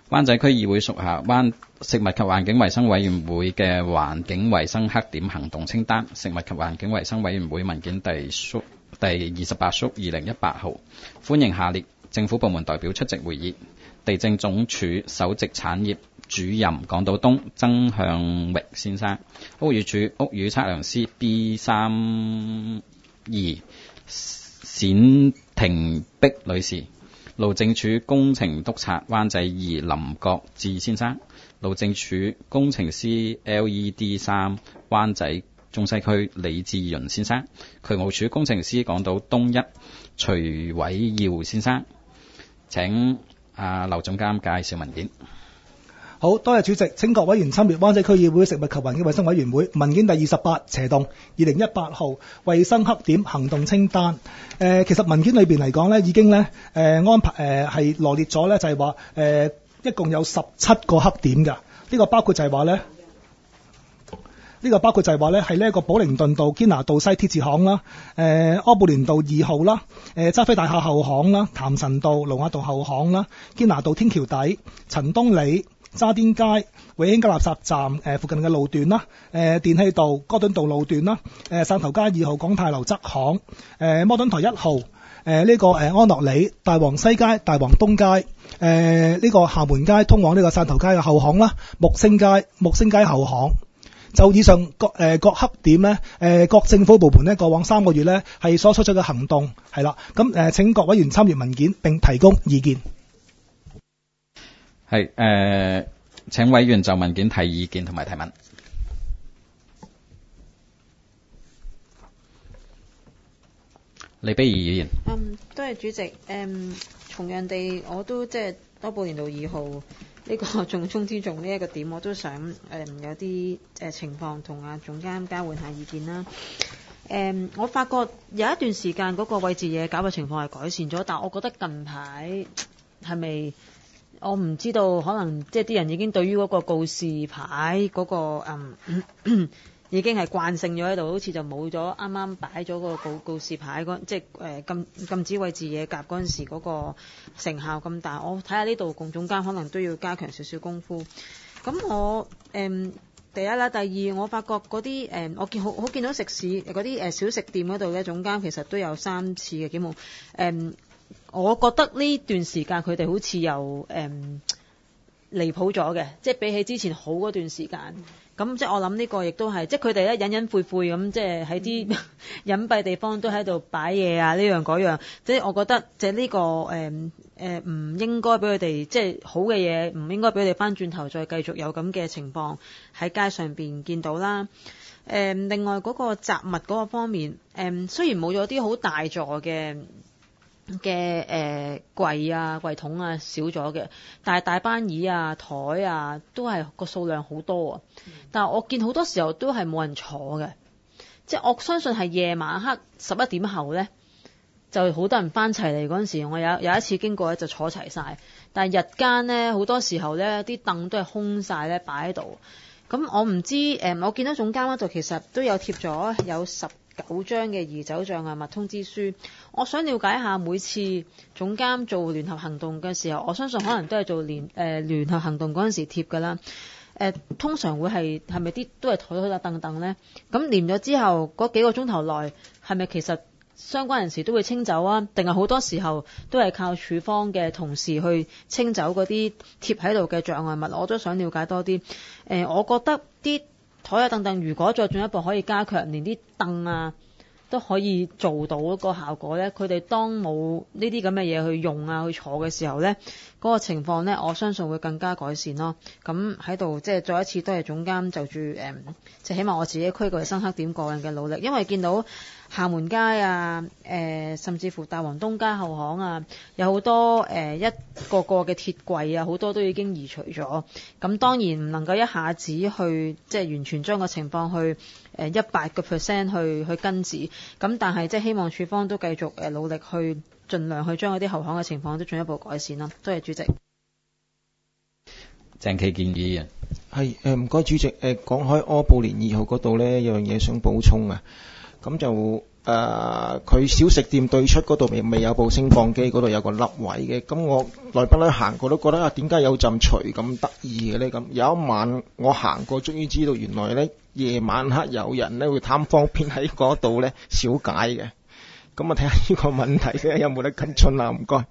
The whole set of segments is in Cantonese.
灣仔區議會屬下食物及環境衛生委員會嘅環境衛生黑點行動清單，食物及環境衛生委員會文件第28縮2018號，歡迎下列政府部門代表出席會議：地政總署首席產業主任港島東曾向域先生，屋宇署屋宇測量師 B32冼婷碧女士，路政署工程督察灣仔2林國志先生，路政署工程師 LED3 灣仔中西區李志潤先生，渠務署工程師港島東1徐偉耀先生。請劉總監介紹文件。 好，多謝主席，請各委員參閱灣仔區議會食物及環境衛生委員會文件第28/2018號衛生黑點行動清單。其實文件裏邊嚟講咧，已經咧安排係羅列咗咧，就係話一共有17個黑點㗎。呢個包括就係話咧。係呢一個寶靈頓道堅拿道西鐵字巷啦，柯布連道2號啦，揸飛大廈後巷啦，譚臣道龍雅道後巷啦，堅拿道天橋底、陳東里、渣甸街、永興街垃圾站附近嘅路段啦，電氣道、哥頓道路段啦，汕頭街2號港泰樓側巷，摩頓台1號，呢個安樂里、大王西街、大王東街，呢個廈門街通往呢個汕頭街嘅後巷啦，木星街後巷。就以上各黑點咧，各政府部門咧過往3個月咧係所採取嘅行動係啦。咁請各委員參閱文件並提供意見。 係請委員就文件提意見同埋提問。李碧儀議員。 多謝主席。同樣地，我都即係多寶蓮道2號。呢個重中之重呢一個點，我都想有啲情況同阿總監交換下意見啦。我發覺有一段時間嗰個位置嘢搞嘅情況係改善咗，但我覺得近排係咪我唔知道，可能即係啲人已經對於嗰個告示牌嗰個已經係慣性咗喺度，好似就冇咗啱啱擺咗個告示牌即係禁止位置嘢夾嗰陣時嗰個成效咁大。我睇下呢度共總監可能都要加強少少功夫。咁我第一啦，第二我發覺嗰啲我見到食肆嗰啲小食店嗰度咧，總監其實都有3次嘅檢控。我覺得呢段時間佢哋好似又離譜咗嘅，即係比起之前好嗰段時間。咁即係我諗呢個亦都係，即係佢哋咧隱隱晦晦咁，即係喺啲隱蔽地方都喺度擺嘢啊，呢樣嗰樣。即係我覺得即係呢個唔應該俾佢哋，即係好嘅嘢唔應該俾佢哋翻轉頭再繼續有咁嘅情況喺街上邊見到啦。另外嗰個雜物嗰個方面，雖然冇咗啲好大座嘅櫃啊櫃桶啊少咗嘅，但係大班椅啊台啊都係個數量好多啊。但係我見好多時候都係冇人坐嘅，即係我相信係夜晚黑11點後咧就好多人翻齊嚟嗰陣時，我有一次經過咧就坐齊晒，但係日間咧好多時候咧啲凳都係空晒咧擺喺度。咁我唔知我見到總監咧就其實都有貼咗有19張嘅移走障礙物通知書。我想了解一下每次總監做聯合行動嘅時候，我相信可能都係做聯合行動嗰陣時貼㗎啦。通常會係咪啲都係台凳凳咧？咁黏咗之後嗰幾個鐘頭內係咪其實相關人士都會清走啊？定係好多時候都係靠處方嘅同事去清走嗰啲貼喺度嘅障礙物？我都想了解多啲。我覺得啲台凳凳如果再進一步可以加強，連啲凳啊都可以做到個效果咧，佢哋當冇呢啲咁嘅嘢去用啊去坐嘅時候咧，嗰個情況咧，我相信會更加改善咯。咁喺度即係再一次多謝總監就住即係起碼我自己區個衛生黑點個人嘅努力，因為見到廈門街啊甚至乎大王東街後巷啊，有好多一個個嘅鐵櫃啊，好多都已經移除咗。咁當然唔能夠一下子去即係完全將個情況去100% 去根治。咁但係即係希望處方都繼續努力去盡量去將嗰啲後巷嘅情況都進一步改善啦。多謝主席。 鄭啟健議員。 係唔該主席。講開柯布連2號嗰度咧，有樣嘢想補充啊。咁就佢小食店對出嗰度未有部升降機，嗰度有個凹位嘅。咁我來不來行過都覺得點解有陣除咁得意嘅呢？咁有一晚我行過，終於知道原來呢夜晚黑有人呢會貪方便喺嗰度呢小解嘅。咁啊睇下呢個問題咧有冇得跟進啊？唔該。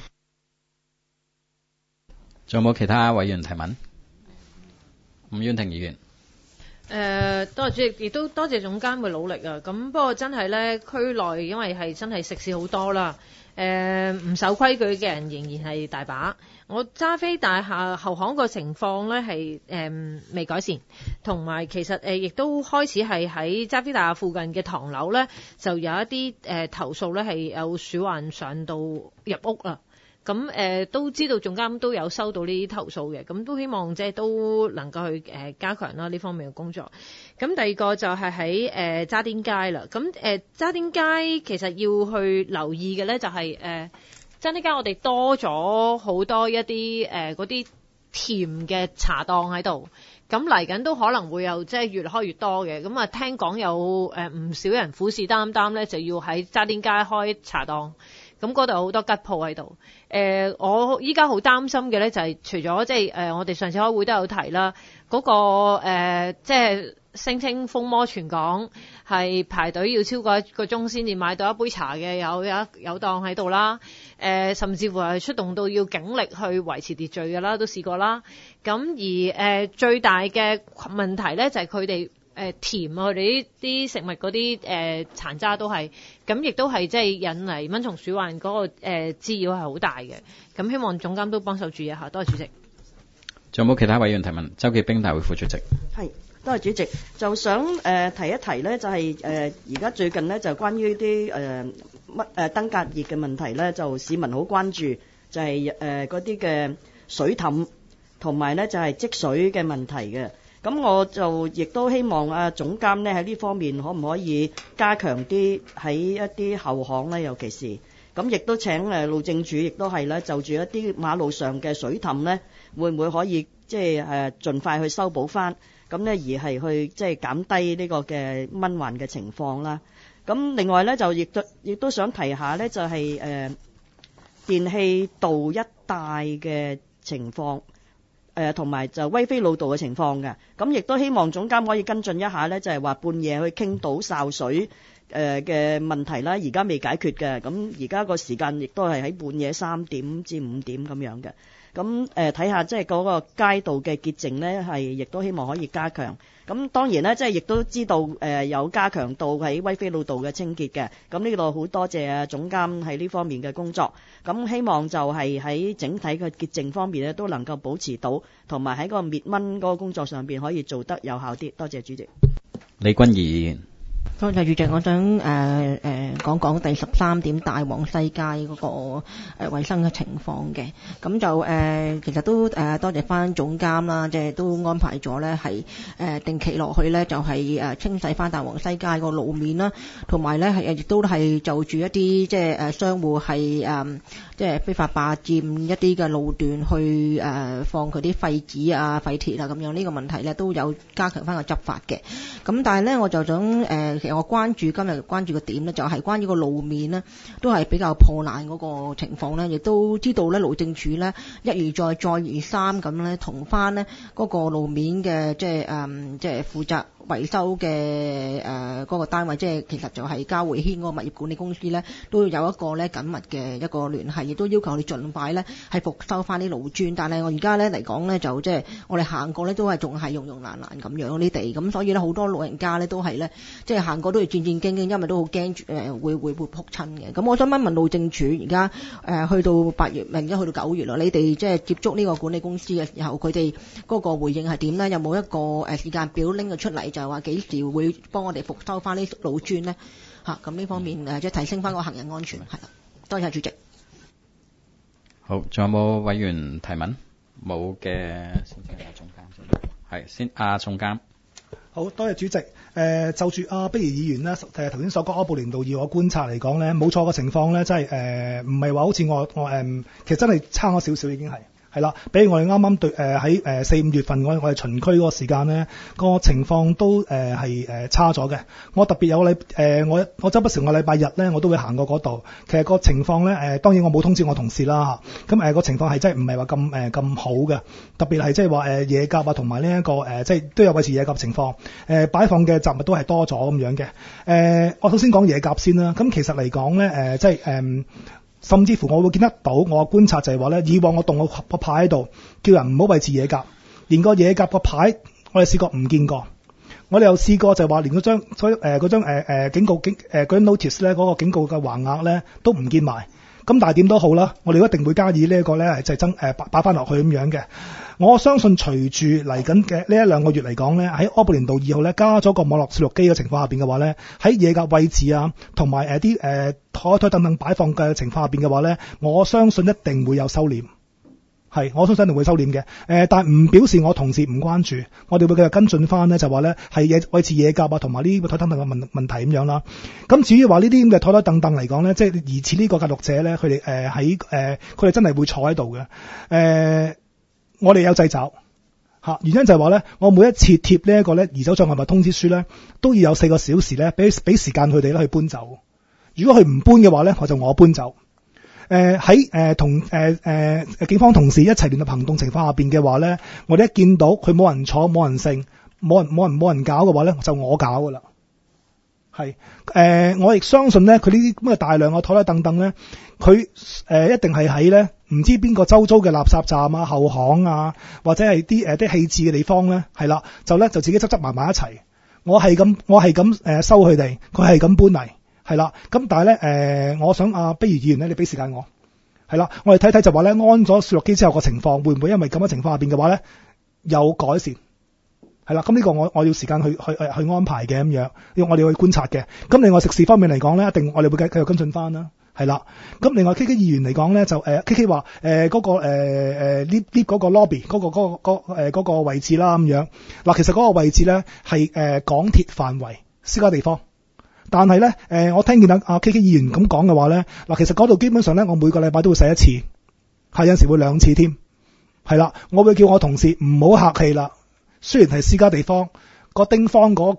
仲有冇其他委員提問？伍婉婷議員。 多謝主席，亦都多謝總監嘅努力啊！咁不過真係咧，區內因為係真係食肆好多啦，唔守規矩嘅人仍然係大把。我揸飛大廈後巷個情況咧係未改善，同埋其實亦都開始係喺揸飛大廈附近嘅唐樓咧，就有一啲投訴咧係有鼠患上到入屋啊。咁都知道總監都有收到呢啲投訴嘅，咁都希望即係都能夠去加強啦呢方面嘅工作。咁第二個就係喺渣甸街啦。咁渣甸街其實要去留意嘅咧就係渣甸街我哋多咗好多一啲嗰啲甜嘅茶檔喺度。咁嚟緊都可能會有即係越開越多嘅。咁啊聽講有唔少人虎視眈眈咧，就要喺渣甸街開茶檔。咁嗰度有好多吉鋪喺度。我依家好擔心嘅咧就係除咗即係我哋上次開會都有提啦，嗰個即係聲稱風魔全港係排隊要超過1個鐘先至買到一杯茶嘅，有檔喺度啦。甚至乎係出動到要警力去維持秩序嘅啦，都試過啦。咁而最大嘅問題咧就係佢哋甜啊，佢哋啲食物嗰啲殘渣都係，咁亦都係即係引嚟蚊蟲鼠患嗰個滋擾係好大嘅。咁希望總監都幫手注意一下。多謝主席。 仲有冇其他委員提問？周潔冰大會副主席。 係，多謝主席。就想提一提咧，就係而家最近咧就關於啲登革熱嘅問題咧，就市民好關注，就係嗰啲嘅水凼同埋咧就係積水嘅問題嘅。咁我就亦都希望總監咧喺呢方面可唔可以加強啲喺一啲後巷咧，尤其是咁亦都請路政署亦都係咧就住一啲馬路上嘅水凼咧，會唔會可以即係盡快去修補翻，咁咧而係去即係減低呢個嘅蚊患嘅情況啦。咁另外咧就亦都想提下咧就係電氣道一帶嘅情況。同埋就威非路道嘅情況嘅，咁亦都希望總監可以跟進一下呢，就係話半夜去傾倒潲水嘅問題啦，而家未解決嘅，咁而家個時間亦都係喺半夜3點至5點咁樣嘅，咁睇下即係嗰個街道嘅潔淨呢，係亦都希望可以加強。咁當然呢，即係亦都知道有加強到喺威非路道嘅清潔嘅，咁呢度好多謝總監喺呢方面嘅工作。咁希望就係喺整體嘅潔淨方面呢，都能夠保持到，同埋喺個滅蚊嗰個工作上邊可以做得有效啲。多謝主席。 李君儀議員。 多謝主席，我想講講第13點大王西街嗰個衛生嘅情況嘅。咁就其實都多謝翻總監啦，即係都安排咗咧係定期落去咧就係清洗翻大王西街個路面啦，同埋咧係亦都係就住一啲即係商戶係即係非法霸佔一啲嘅路段去放佢啲廢紙啊、廢鐵啊咁樣，呢個問題咧都有加強翻個執法嘅。咁但係咧我就想其實我今日關注個點咧，就係關於個路面呢，都係比較破爛嗰個情況咧，亦都知道咧，路政署咧一而再，再而三咁咧，同翻呢嗰個路面嘅即係負責維修嘅嗰個單位，即係其實就係嘉匯軒嗰個物業管理公司咧，都要有一個咧緊密嘅一個聯繫，亦都要求你盡快咧係復修翻啲路磚。但係我而家咧嚟講咧，就即係我哋行過咧都係仲係溶溶爛爛咁樣呢地，咁所以咧好多老人家咧都係咧即係行過都要戰戰兢兢，因為都好驚會撲親嘅。咁我想問路政署，而家去到8月，而家去到9月啦，你哋即係接觸呢個管理公司嘅時候，佢哋嗰個回應係點咧？有冇一個時間表拎咗出嚟？就係話幾時會幫我哋復修翻呢路磚咧？咁呢方面即係提升翻個行人安全係啦。多謝主席。 好，仲有冇委員提問？冇嘅，先聽下總監先。係先，總監。 好多謝主席。就住碧儀議員咧，頭先所講柯布連道以我觀察嚟講咧，冇錯嘅情況咧，真係唔係話好似我其實真係差咗少少已經係係啦，比如我哋啱啱對喺4-5月份我哋巡區嗰個時間咧，個情況都係差咗嘅。我特別有我周不時我禮拜日咧我都會行過嗰度。其實個情況咧當然我冇通知我同事啦嚇。咁個情況係真係唔係話咁好嘅，特別係即係話野鴿啊同埋呢一個即係都有維持野鴿情況。擺放嘅雜物都係多咗咁樣嘅。我首先講野鴿先啦。咁其實嚟講咧即係甚至乎我會見得到，我觀察就係話咧，以往我動個牌喺度，叫人唔好餵飼野鴿，連個野鴿個牌我哋試過唔見過。我哋又試過就係話連嗰張警告嗰張 notice 咧，嗰個警告嘅橫額咧都唔見埋。咁但係點都好啦，我哋一定會加以呢一個咧就係擺翻落去咁樣嘅。我相信隨住嚟緊嘅呢1-2個月嚟講咧，喺柯布連道2號咧加咗個網絡攝錄機嘅情況下邊嘅話咧，喺野鴿位置啊同埋啲台等等擺放嘅情況下邊嘅話咧，我相信一定會有收斂。我相信一定會收斂嘅。但係唔表示我同事唔關注，我哋會繼續跟進翻咧，就話咧係維持野鴿啊，同埋呢個台等等嘅問題咁樣啦。咁至於話呢啲咁嘅台等等嚟講咧，即係疑似呢個記錄者咧，佢哋佢哋真係會坐喺度嘅。我哋有掣肘原因就係話咧，我每一次貼呢一個咧移走障礙物通知書咧，都要有4個小時咧，俾時間佢哋咧去搬走。如果佢唔搬嘅話咧，我搬走。喺同警方同事一齊聯合行動情況下邊嘅話咧，我哋一見到佢冇人坐、冇人剩、冇人搞嘅話咧，就我搞噶啦。我亦相信咧，佢呢啲咁嘅大量嘅台等等咧，佢一定係喺咧唔知邊個周遭嘅垃圾站啊、後巷啊，或者係啲棄置嘅地方咧，係啦，就自己執埋一齊。我係咁收佢哋，佢係咁搬嚟。係啦，咁但係咧，我想不如議員咧，你俾時間我，係啦，我哋睇睇就話咧，安咗攝錄機之後個情況，會唔會因為咁嘅情況下邊嘅話咧有改善？係啦，咁呢個我要時間去安排嘅咁樣，要我哋去觀察嘅。咁另外食肆方面嚟講咧，一定我哋會繼續跟進翻啦。係啦，咁另外 KK 議員嚟講咧，就KK 話嗰個lift 嗰個 lobby 嗰個位置啦咁樣。嗱，其實嗰個位置咧係港鐵範圍私家地方。但係咧，我聽見阿 KK 議員咁講嘅話咧，嗱，其實嗰度基本上咧，我每個禮拜都會洗一次，有陣時會2次添，係啦，我會叫我同事唔好客氣啦。雖然係私家地方，個丁方嗰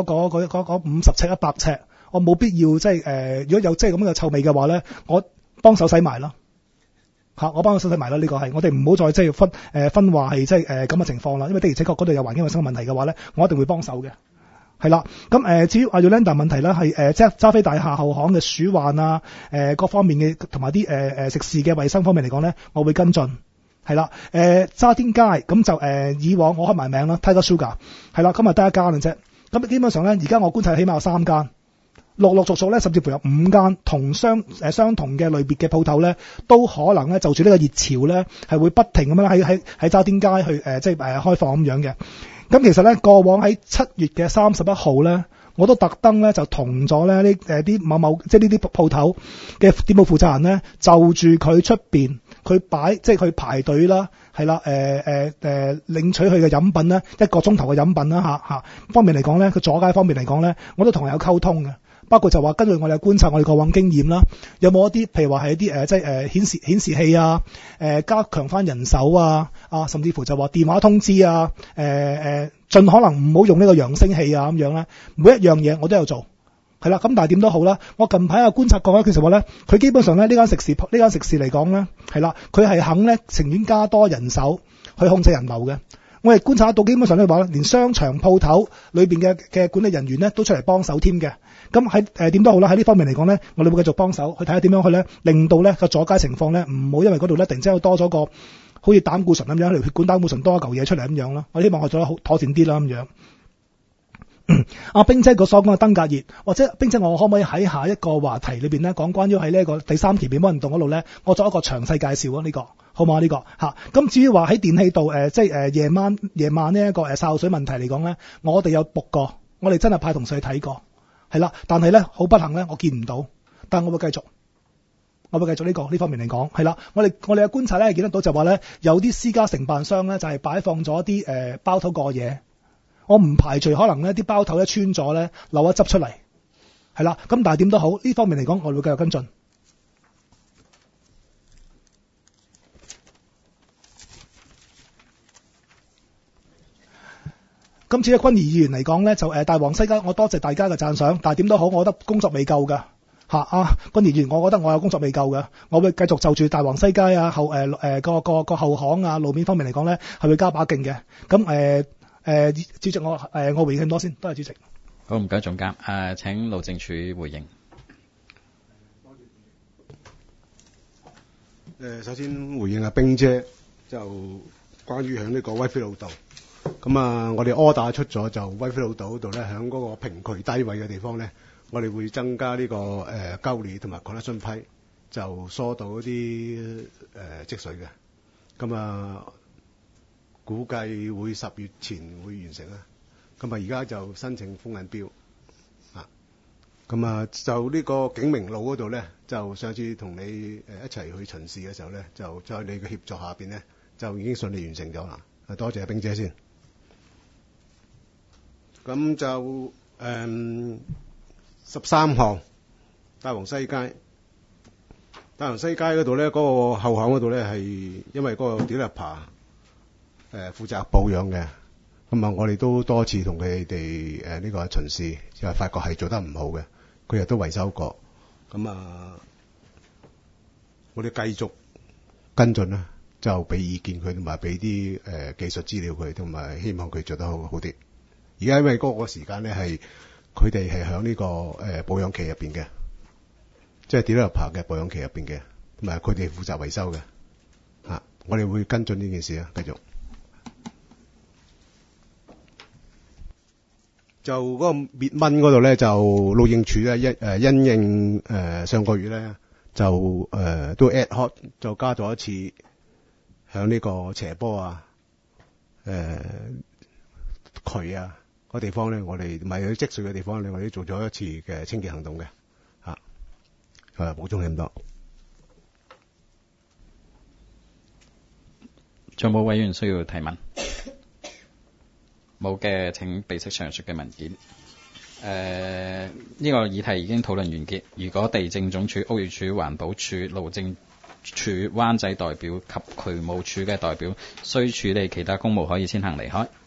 50尺、100尺，我冇必要即係如果有即係咁嘅臭味嘅話咧，我幫手洗埋啦，我幫手洗埋啦。呢個係我哋唔好再即係分話係即係咁嘅情況啦。因為的而且確嗰度有環境衞生問題嘅話咧，我一定會幫手嘅。係啦，咁至於阿 Yolanda 問題咧，係即係揸飛大廈後巷嘅鼠患啊，各方面嘅同埋啲食肆嘅衞生方面嚟講咧，我會跟進。係啦，渣甸街咁就以往我開埋名啦 ，Tiger Sugar 係啦，今日得1間嘅啫。咁基本上咧，而家我觀察起碼有3間，陸續咧，甚至乎有5間相同嘅類別嘅鋪頭咧，都可能咧就住呢個熱潮咧，係會不停咁樣喺渣甸街去即係開放咁樣嘅。咁其實咧，過往喺7月嘅31號咧，我都特登咧就同咗咧啲某即係呢啲鋪頭嘅店鋪負責人咧，就住佢出邊佢即係佢排隊啦，係啦，領取佢嘅飲品咧，1個鐘頭嘅飲品啦嚇方面嚟講咧，佢阻街方面嚟講咧，我都同佢有溝通嘅。包括就話根據我哋嘅觀察，我哋過往經驗啦，有冇一啲譬如話係一啲即係顯示器啊，加強翻人手啊，甚至乎就話電話通知啊，盡可能唔好用呢個揚聲器啊咁樣咧，每一樣嘢我都有做，係啦。咁但係點都好啦，我近排觀察過咧，其實話咧，佢基本上咧呢間食肆嚟講咧，係啦，佢係肯咧情願加多人手去控制人流嘅。我哋觀察到基本上咧話咧，連商場鋪頭裏邊嘅管理人員咧都出嚟幫手添嘅。咁喺點都好啦，喺呢方面嚟講咧，我哋會繼續幫手去睇下點樣去咧，令到咧個阻街情況咧唔好因為嗰度咧突然之間多咗個好似膽固醇咁樣，條血管膽固醇多一嚿嘢出嚟咁樣咯。我希望我做得好妥善啲啦咁樣。阿冰姐個所講嘅登革熱，或者冰姐我可唔可以喺下一個話題裏邊咧講關於喺呢一個第3期變魔運動嗰度咧，我作一個詳細介紹啊呢個。好嘛？呢個咁至於話喺電氣道即係夜晚呢一個潲水問題嚟講咧，我哋有報過，我哋真係派同事去睇過，係啦。但係咧好不幸咧，我見唔到，但係我會繼續呢方面嚟講，係啦。我哋嘅觀察咧見得到就話咧，有啲私家承辦商咧就係擺放咗啲包頭過夜，我唔排除可能咧啲包頭咧穿咗咧漏一執出嚟，係啦。咁但係點都好，呢方面嚟講，我哋會繼續跟進。 今次咧，君怡議員嚟講咧，就大王西街，我多謝大家嘅讚賞，但係點都好，我覺得工作未夠㗎。君怡議員，我覺得我有工作未夠嘅，我會繼續就住大王西街啊個後巷啊路面方面嚟講咧，係會加把勁嘅。咁主席我回應咁多先，多謝主席。 好，唔該總監。請路政署回應。 首先回應阿冰姐，就關於喺呢個威菲路道。咁我哋 order 出咗，就威菲路道嗰度咧，喺嗰個平渠低位嘅地方咧，我哋會增加呢個溝裂同埋 connection 批，就疏導嗰啲積水嘅。咁估計會10月前會完成啦。咁而家就申請封印標。咁就呢個景明路嗰度咧，就上次同你一齊去巡視嘅時候咧，就在你嘅協助下邊咧，就已經順利完成咗啦。多謝冰姐先。咁就13項大王西街嗰度咧，嗰個後巷嗰度咧係因為嗰個 developer 負責保養嘅。咁我哋都多次同佢哋呢個巡視，就發覺係做得唔好嘅，佢亦都維修過。咁我哋繼續跟進啦，就俾意見佢，同埋俾啲技術資料佢，同埋希望佢做得好啲。而家因為嗰個時間咧係佢哋係喺呢個保養期入邊嘅，即係 developer 嘅保養期入邊嘅，同埋佢哋負責維修嘅。我哋會跟進呢件事啊，繼續。就嗰個滅蚊嗰度咧，就路政署咧因應上個月咧就都 ad hoc 就加咗一次響呢個斜坡啊渠啊嗰地方咧，我哋唔係有積水嘅地方咧，我哋做咗一次嘅清潔行動嘅補充咁多。 仲有冇委員需要提問？冇嘅，請備悉上述嘅文件。呢個議題已經討論完結。如果地政總署、屋宇署、環保署、路政署、灣仔代表及渠務署嘅代表需處理其他公務，可以先行離開。